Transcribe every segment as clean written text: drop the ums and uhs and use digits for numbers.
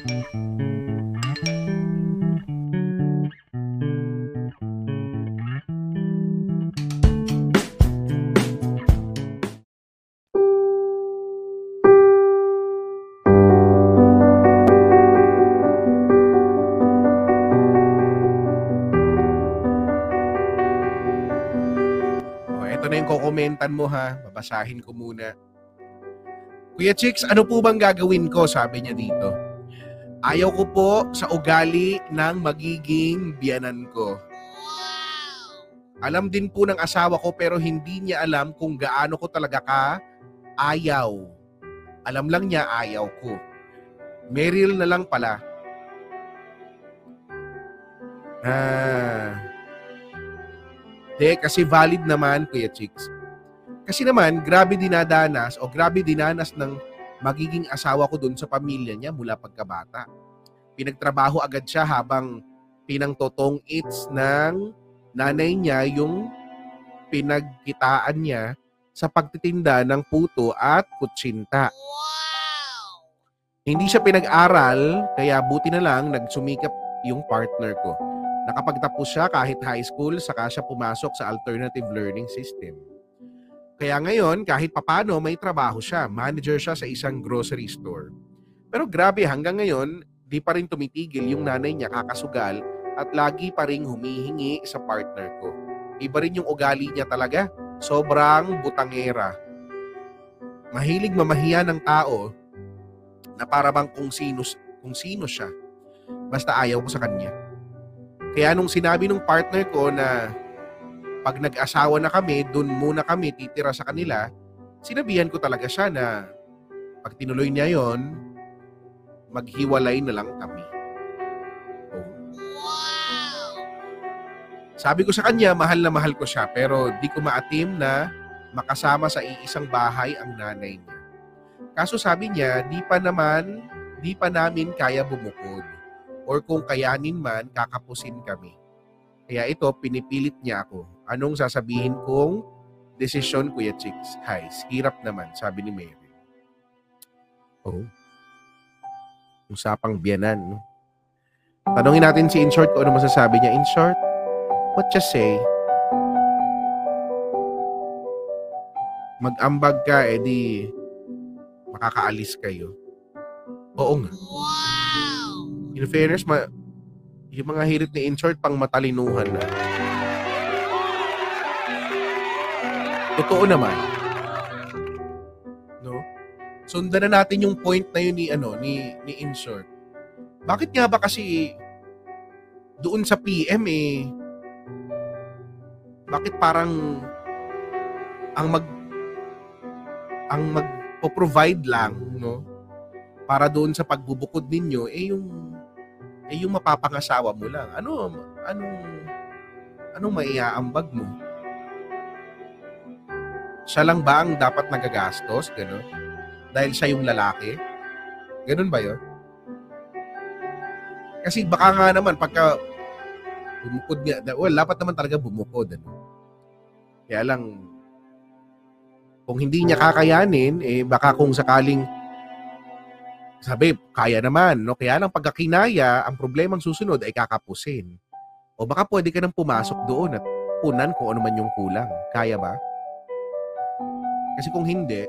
Ito na yung kokomentan mo ha. Babasahin ko muna. Kuya Chicks, ano po bang gagawin ko? Sabi niya dito. Ayaw ko po sa ugali ng magiging biyanan ko. Alam din po ng asawa ko pero hindi niya alam kung gaano ko talaga ka ayaw. Alam lang niya ayaw ko. Meryl na lang pala. Kasi valid naman, Kuya Chicks. Kasi naman, grabe dinadanas ng magiging asawa ko dun sa pamilya niya mula pagkabata. Pinagtrabaho agad siya habang pinangtotong its ng nanay niya yung pinagkitaan niya sa pagtitinda ng puto at kutsinta. Wow! Hindi siya pinag-aral, kaya buti na lang nagsumikap yung partner ko. Nakapagtapos siya kahit high school, saka siya pumasok sa alternative learning system. Kaya ngayon, kahit papano may trabaho siya. Manager siya sa isang grocery store. Pero grabe, hanggang ngayon, di pa rin tumitigil yung nanay niya kakasugal at lagi pa rin humihingi sa partner ko. Iba rin yung ugali niya talaga. Sobrang butangera. Mahilig mamahiya ng tao na para bang kung sino siya. Basta ayaw ko sa kanya. Kaya nung sinabi ng partner ko na pag nag-asawa na kami, dun muna kami titira sa kanila, sinabihan ko talaga siya na pag tinuloy niya yon, maghiwalay na lang kami. Oh. Wow! Sabi ko sa kanya, mahal na mahal ko siya, pero di ko maatim na makasama sa iisang bahay ang nanay niya. Kaso sabi niya, di pa namin kaya bumukod. Or kung kayanin man, kakapusin kami. Kaya ito, pinipilit niya ako. Anong sasabihin kong desisyon, Kuya Chicks? Hirap naman, sabi ni Mary. Oh. Usapang biyanan, no? Tanungin natin si In Short kung ano masasabi niya. In short, what you say? Mag-ambag ka, edi makakaalis kayo. Oo nga. Wow! In fairness, yung mga hirit ni In Short pang matalinuhan na. Totoo naman. No? Sundan na natin yung point na yun ni In Short. Bakit nga ba kasi doon sa PM bakit parang ang magpo-provide lang, no? Para doon sa pagbubukod ninyo yung mapapangasawa mo lang. Anong maiaambag mo? Siya lang ba ang dapat nagagastos? Gano'n? Dahil siya yung lalaki? Ganun ba yun? Kasi baka nga naman pagka bumukod nga, dapat naman talaga bumukod. Kaya lang, kung hindi niya kakayanin, baka kung sakaling sabi, kaya naman, no? Kaya lang pagka kinaya, ang problemang susunod ay kakapusin. O baka pwede ka nang pumasok doon at punan kung ano man yung kulang. Kaya ba? Kasi kung hindi,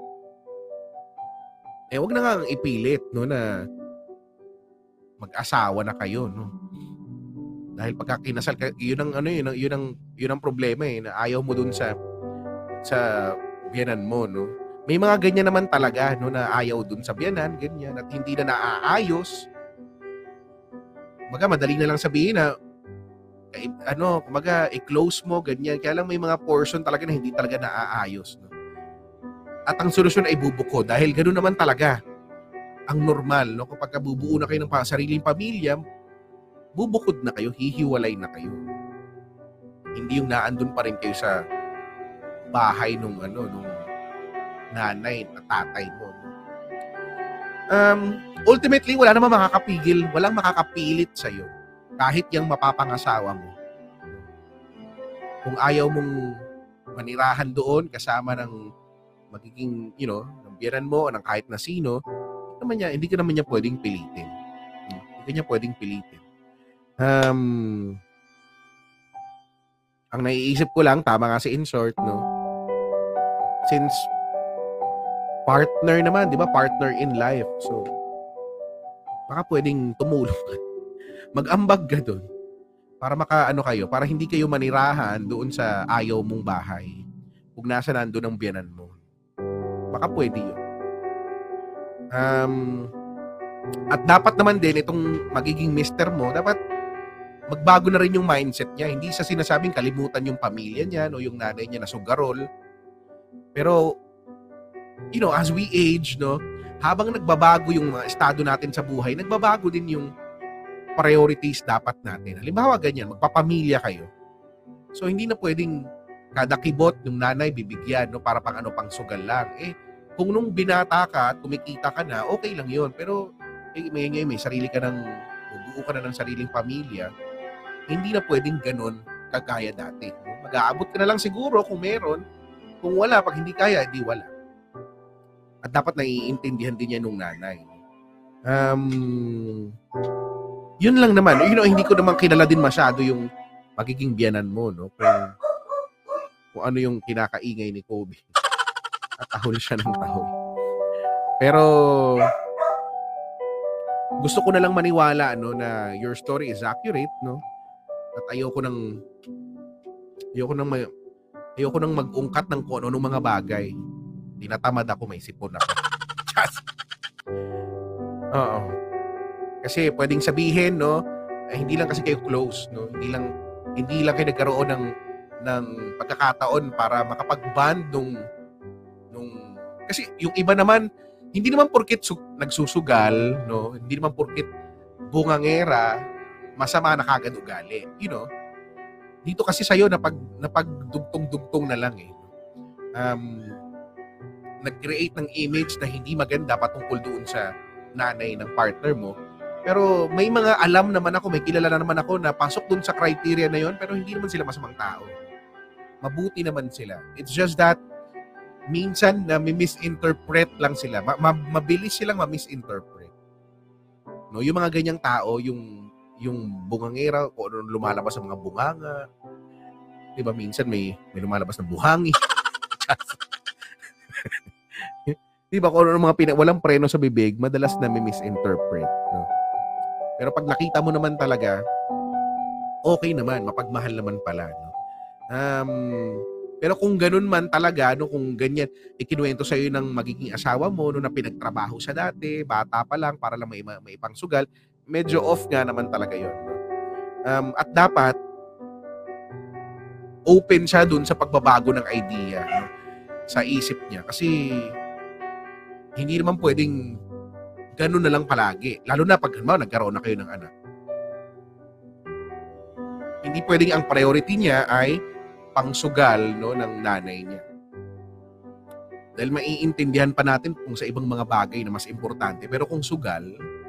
wag na nga ipilit, no, na mag-asawa na kayo, no. Dahil pagka kinasal ka, yun ang problema na ayaw mo dun sa biyanan mo, no. May mga ganyan naman talaga, no, na ayaw dun sa biyanan, ganyan, at hindi na naaayos. Madali na lang sabihin na i-close mo, ganyan. Kaya lang may mga portion talaga na hindi talaga naaayos, no. At ang solusyon ay bubuko dahil ganoon naman talaga ang normal, no? Kapag bubuo na kayo ng sariling pamilya, bubukod na kayo, hihiwalay na kayo. Hindi yung naandun pa rin kayo sa bahay nung nanay at tatay mo. Ultimately, wala namang makakapigil, walang makakapilit sa'yo kahit yung mapapangasawa mo. Kung ayaw mong manirahan doon kasama ng magiging, ng biyanan mo o ng kahit na sino, hindi ka naman niya pwedeng pilitin. Hindi niya pwedeng pilitin. Ang naiisip ko lang, tama nga si In Short, no? Since partner naman, di ba? Partner in life. So, baka pwedeng tumulong. Mag-ambag ka doon. Para makaano kayo, para hindi kayo manirahan doon sa ayaw mong bahay. Kung nasa nandun ang biyanan mo. Baka pwede yun. At dapat naman din itong magiging mister mo, dapat magbago na rin yung mindset niya. Hindi sa sinasabing kalimutan yung pamilya niya o yung nanay niya na sugarol. Pero, as we age, no, habang nagbabago yung mga estado natin sa buhay, nagbabago din yung priorities dapat natin. Halimbawa, ganyan, magpapamilya kayo. So, hindi na pwedeng kada kibot yung nanay bibigyan, no, para pang sugal lang. Kung nung binata ka at kumikita ka na, okay lang yun. Pero, may sarili ka ng, buo ka na ng sariling pamilya, hindi na pwedeng ganun kagaya dati. Mag-aabot ka na lang siguro kung meron. Kung wala, pag hindi kaya, di wala. At dapat naiintindihan din niya nung nanay. Yun lang naman. Hindi ko naman kilala din masyado yung magiging biyanan mo, no? Kung ano yung kinakaingay ni Kobe. At tahol siya ng tahol. Pero, gusto ko na lang maniwala, no, na your story is accurate, no? At ayoko nang mag-ungkat ng kung ano mga bagay. Tinatamad ako, may sipon ako. Oo. Kasi pwedeng sabihin, no, hindi lang kasi kayo close, no? Hindi lang kayo nagkaroon ng pagkakataon para makapag-bond nung kasi yung iba naman, hindi naman porket nagsusugal, no? Hindi naman porket bungangera, masama na kagad ugali. Dito kasi sa'yo napagdugtong-dugtong na lang eh. Nag-create ng image na hindi maganda patungkol doon sa nanay ng partner mo. Pero may mga alam naman ako, may kilala naman ako na pasok doon sa criteria na yon, pero hindi naman sila masamang tao. Mabuti naman sila. It's just that minsan na misinterpret lang sila. Mabilis silang ma-misinterpret. No, yung mga ganyang tao, yung bungangera, kung ano lumalabas sa mga bunganga. 'Di ba minsan may lumalabas ng buhangi. 'Di ba kung ano mga walang preno sa bibig, madalas na misinterpret, no? Pero pag nakita mo naman talaga, okay naman, mapagmahal naman pala, no? Pero kung ganun man talaga, no, kung ganyan, ikinuwento sa'yo ng magiging asawa mo, no, na pinagtrabaho sa dati, bata pa lang, para lang may pangsugal, medyo off nga naman talaga yun. No? At dapat, open siya dun sa pagbabago ng idea, no, sa isip niya. Kasi, hindi naman pwedeng ganun na lang palagi. Lalo na pag nagkaroon na kayo ng anak. Hindi pwedeng ang priority niya ay pangsugal, no, ng nanay niya. Dahil maiintindihan pa natin kung sa ibang mga bagay na mas importante. Pero kung sugal,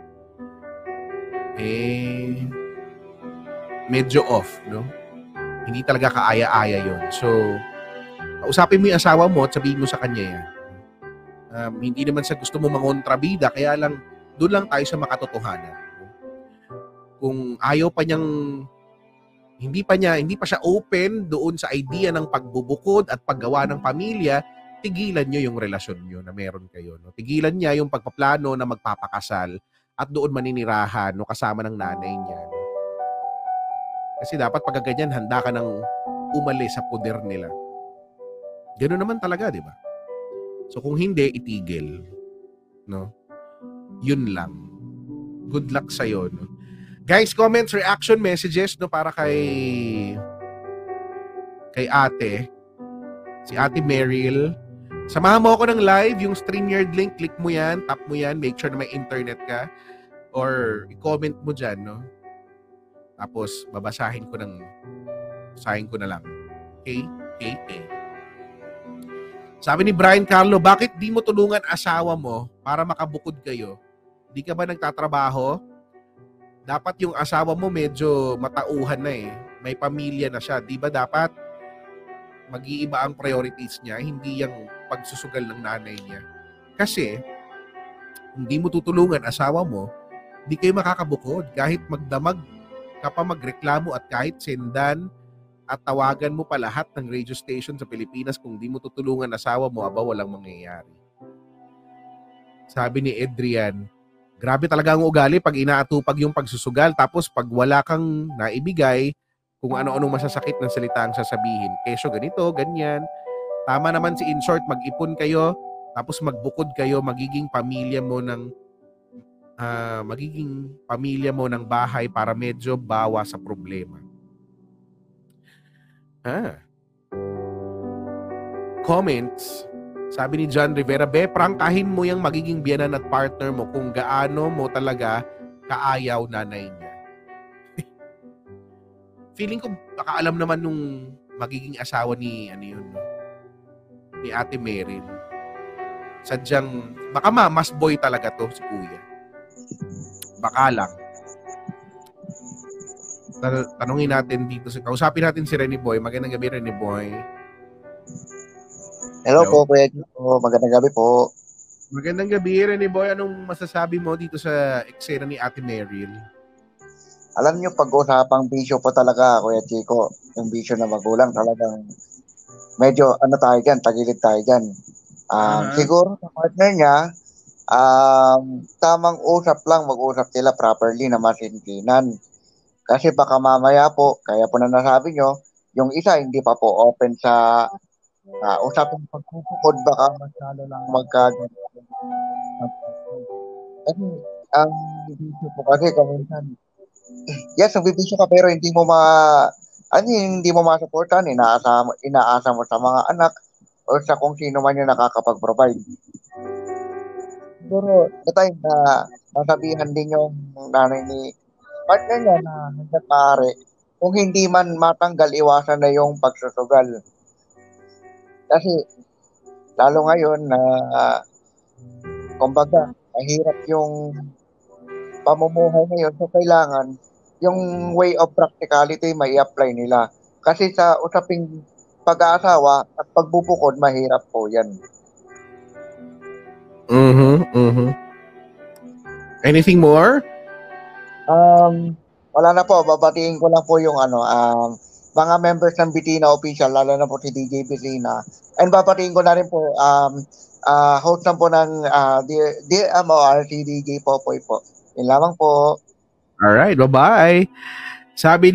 medyo off, no? Hindi talaga kaaya-aya yun. So, kausapin mo yung asawa mo at sabihin mo sa kanya yan. Hindi naman sa gusto mo mangontrabida, kaya lang, doon lang tayo sa makatotohanan. Kung ayaw pa niyang hindi pa siya open doon sa idea ng pagbubukod at paggawa ng pamilya, tigilan niyo yung relasyon niyo na meron kayo. No? Tigilan niya yung pagpaplano na magpapakasal at doon maninirahan, no, kasama ng nanay niya. No? Kasi dapat pag ganyan, handa ka nang umalis sa poder nila. Ganoon naman talaga, di ba? So kung hindi, itigil. No? Yun lang. Good luck sa'yo, no? Guys, comments, reaction messages, no, para kay ate, si Ate Meryl. Samahan mo ako ng live, yung StreamYard link, click mo yan, tap mo yan, make sure na may internet ka, or i-comment mo dyan, no? Tapos, babasahin ko na lang. Okay? Sabi ni Brian Carlo, bakit di mo tulungan asawa mo para makabukod kayo? Di ka ba nagtatrabaho? Dapat yung asawa mo medyo matauhan na eh. May pamilya na siya. Di ba dapat mag-iiba ang priorities niya, hindi yung pagsusugal ng nanay niya. Kasi, hindi mo tutulungan asawa mo, Di kayo makakabukod kahit magdamag ka pa magreklamo at kahit sendan at tawagan mo pa lahat ng radio station sa Pilipinas, kung di mo tutulungan asawa mo, aba, walang mangyayari. Sabi ni Adrian, grabe talaga ang ugali pag inaatupag yung pagsusugal, tapos pag wala kang naibigay, kung ano-anong masasakit ng salita ang sasabihin. Kesyo ganito, ganyan. Tama naman si in short, mag-ipon kayo, tapos magbukod kayo, magiging pamilya mo ng bahay para medyo bawa sa problema. Comments. Sabi ni John Rivera, prangkahin mo yung magiging biyanan at partner mo kung gaano mo talaga kaayaw nanay niya. Feeling ko baka alam naman nung magiging asawa ni ni Ate Meryl. Sadyang baka mas boy talaga to si Kuya. Baka lang. Tanungin natin dito, kausapin natin si Rene Boy. Magandang gabi, Rene Boy. Hello po, Kuya Chico. Magandang gabi po. Magandang gabi, Rene Boy. Anong masasabi mo dito sa eksena ni Ate Meryl? Alam niyo, pag-usapang bisyo po talaga, Kuya Chico. Yung bisyo na magulang talagang medyo tayo dyan, tagilid tayo dyan. Siguro sa partner niya, tamang usap lang, mag-usap sila properly na masintinan. Kasi baka mamaya po, kaya po na nasabi nyo, yung isa hindi pa po open sa usapang pagkukod, baka mas lalo lang magkagawa. Kasi ang bisyo po kasi kaminsan, yes, nagbibisyo ka pero hindi mo hindi mo masuportahan, inaasa mo sa mga anak o sa kung sino man yung nakakapag-provide. Siguro, the time na masabihan din yung nanay ni partner niya na hanggat maaari, kung hindi man matanggal, iwasan na yung pagsusugal. Kasi, lalo ngayon na, kumbaga, mahirap yung pamumuhay ngayon. So, kailangan, yung way of practicality may apply nila. Kasi sa usaping pag-aasawa at pagbubukod, mahirap po yan. Anything more? Wala na po. Babatiin ko lang po yung mga members ng Bitina Official, lalo na po si DJ Bitina. And babatiin ko na rin po, host na po ng DMOR, si DJ Popoy po. Yun lamang po. Alright, bye-bye. Sabi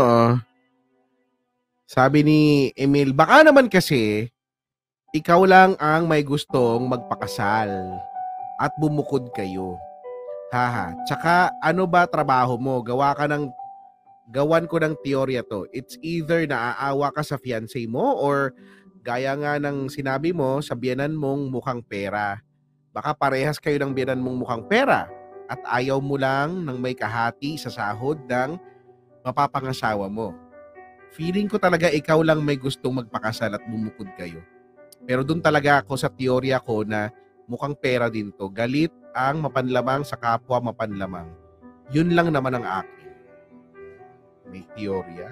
ni Emil, baka naman kasi ikaw lang ang may gustong magpakasal at bumukod kayo. Haha. Tsaka ano ba trabaho mo? Gawan ko ng teorya to. It's either naaawa ka sa fiancé mo or gaya nga ng sinabi mo, sa biyanan mong mukhang pera. Baka parehas kayo ng biyanan mong mukhang pera at ayaw mo lang ng may kahati sa sahod ng mapapangasawa mo. Feeling ko talaga ikaw lang may gustong magpakasal at bumukod kayo. Pero doon talaga ako sa teorya ko na mukhang pera din to. Galit ang mapanlamang sa kapwa mapanlamang. Yun lang naman ang akin. May teorya.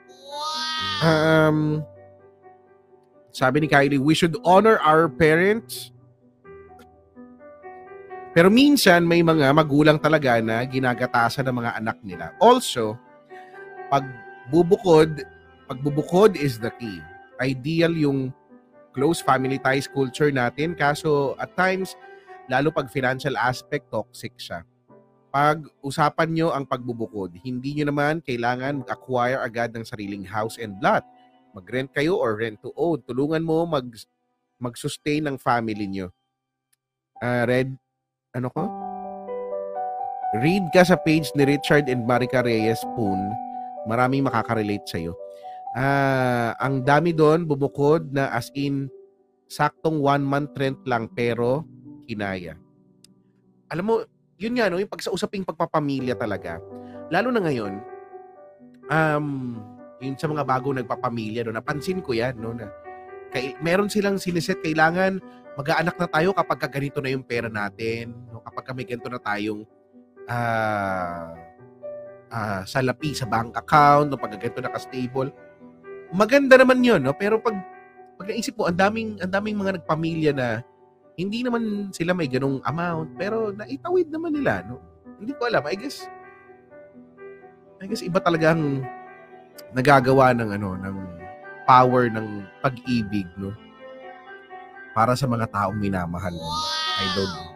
Sabi ni Kylie, we should honor our parents. Pero minsan may mga magulang talaga na ginagatasan ng mga anak nila. Also, pagbubukod is the key. Ideal yung close family ties culture natin, kaso at times, lalo pag financial aspect, toxic siya. Pag usapan nyo ang pagbubukod, hindi nyo naman kailangan mag-acquire agad ng sariling house and lot. Mag-rent kayo or rent to own. Tulungan mo mag-sustain ng family nyo. Read ka sa page ni Richard and Marica Reyes Poon. Maraming makakarelate sa'yo. Ang dami doon, bumukod na as in saktong 1 month rent lang pero kinaya. Alam mo, yun nga, no, yung pagsausaping pagpapamilya talaga. Lalo na ngayon, yung sa mga bago nagpapamilya, no, napansin ko yan, no, na meron silang siniset, kailangan mag-aanak na tayo kapag ganito na yung pera natin, no, kapag may ganito na tayong salapi sa bank account, no, pag ganito naka-stable. Maganda naman yun, no, pero pag naisip mo, ang daming mga nagpamilya na hindi naman sila may ganung amount, pero naitawid naman nila, no? Hindi ko alam. I guess iba talagang nagagawa ng ng power ng pag-ibig, no? Para sa mga taong minamahal mo. I don't know.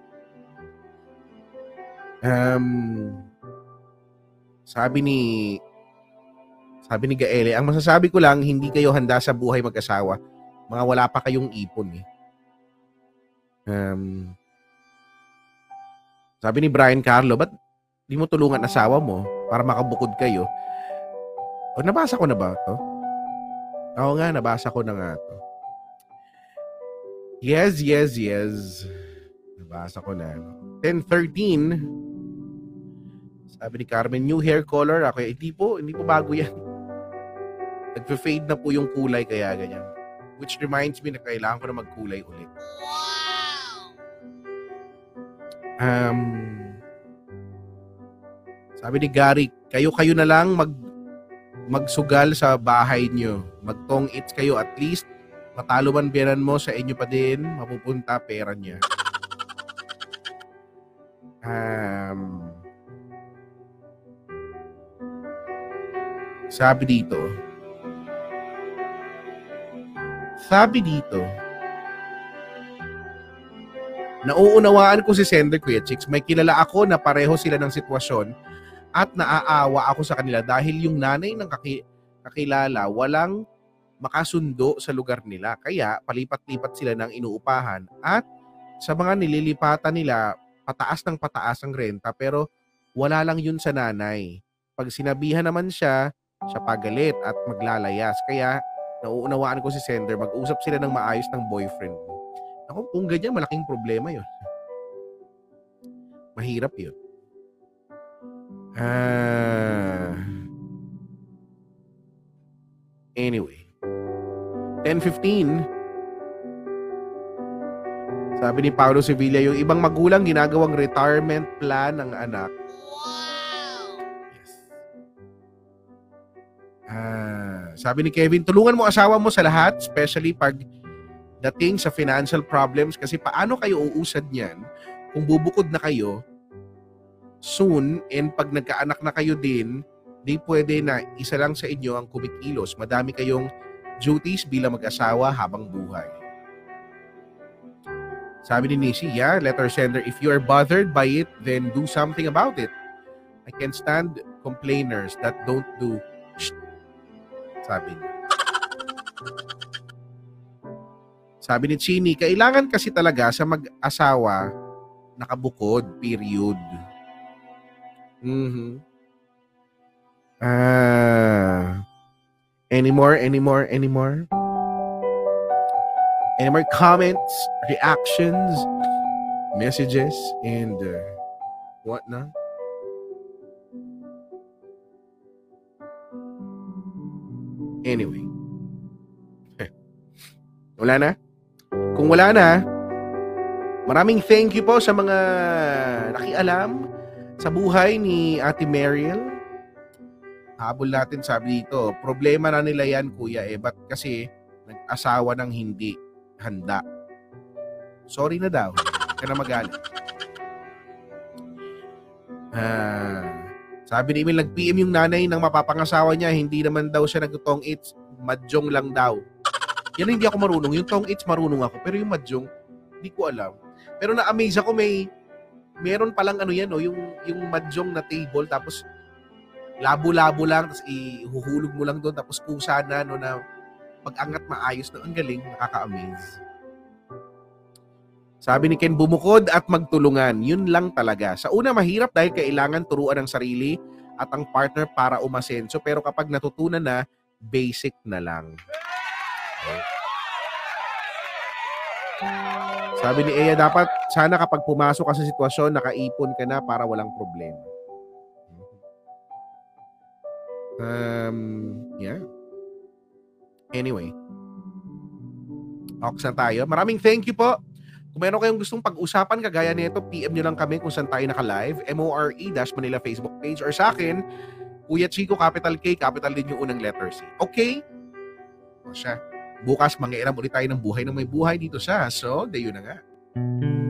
Sabi ni Gaele, ang masasabi ko lang, hindi kayo handa sa buhay mag-asawa. Mga wala pa kayong ipon eh. Sabi ni Brian Carlo, ba't di mo tulungan asawa mo para makabukod kayo? O, nabasa ko na ba to? Oo nga, nabasa ko na nga to. Yes. Nabasa ko na. 10:13. Sabi ni Carmen, new hair color. Ako, hindi po bago yan. Nagfe-fade na po yung kulay, kaya ganyan. Which reminds me na kailangan ko na magkulay ulit. Sabi ni Gary, kayo na lang magsugal sa bahay nyo. Magtong its kayo, at least matalo man biyanan mo, sa inyo pa din mapupunta pera niya. Sabi dito, nauunawaan ko si Sender, Kuya Chicks. May kilala ako na pareho sila ng sitwasyon at naaawa ako sa kanila dahil yung nanay ng kakilala walang makasundo sa lugar nila. Kaya palipat-lipat sila ng inuupahan at sa mga nililipatan nila, pataas ng pataas ang renta pero wala lang yun sa nanay. Pag sinabihan naman siya pagalit at maglalayas. Kaya nauunawaan ko si Sender, mag-usap sila ng maayos ng boyfriend mo. Ako, kung ganyan, malaking problema yun. Mahirap yun. Anyway. 10:15. Sabi ni Paulo Sevilla, yung ibang magulang ginagawang retirement plan ng anak. Yes. Sabi ni Kevin, tulungan mo asawa mo sa lahat, especially pag dating sa financial problems, kasi paano kayo uusad niyan kung bubukod na kayo soon, and pag nagkaanak na kayo din, di pwede na isa lang sa inyo ang kumikilos. Madami kayong duties bilang mag-asawa habang buhay. Sabi ni Nishi, yeah, letter sender, if you are bothered by it, then do something about it. I can't stand complainers that don't do sabi niya. Sabi ni Chini, kailangan kasi talaga sa mag-asawa nakabukod, period. Any more comments, reactions, messages, and whatnot? Anyway. Wala na? Kung wala na, maraming thank you po sa mga nakialam sa buhay ni Ate Mariel. Habol natin, sabi dito, problema na nila yan, kuya, ba't kasi nag-asawa ng hindi handa? Sorry na daw, huwag ka na magalit. Sabi ni Emil, nag-PM yung nanay ng mapapangasawa niya, hindi naman daw siya nag-tong its, madyong lang daw. Yan hindi ako marunong. Yung tong its marunong ako, pero yung madyong hindi ko alam. Pero na-amaze ako, meron palang yan, yung madyong na table, tapos labo-labo lang, tapos ihuhulog mo lang doon, tapos kusa na, na pag-angat maayos na. Ang galing, nakaka-amaze. Sabi ni Ken, bumukod at magtulungan. Yun lang talaga. Sa una, mahirap dahil kailangan turuan ang sarili at ang partner para umasenso. Pero kapag natutunan na, basic na lang. Okay. Sabi ni Eya, dapat sana kapag pumasok ka sa sitwasyon, nakaipon ka na para walang problema. Yeah. Anyway. Ox na tayo. Maraming thank you po. Kung meron kayong gustong pag-usapan kagaya nito, PM nyo lang kami kung saan tayo naka-live, MORE-Manila Facebook page, or sa akin, Kuya Chico, capital K, capital din yung unang letter C. Okay? O siya. Bukas, mangiiram ulit tayo ng buhay ng may buhay dito siya. So, dayo na nga.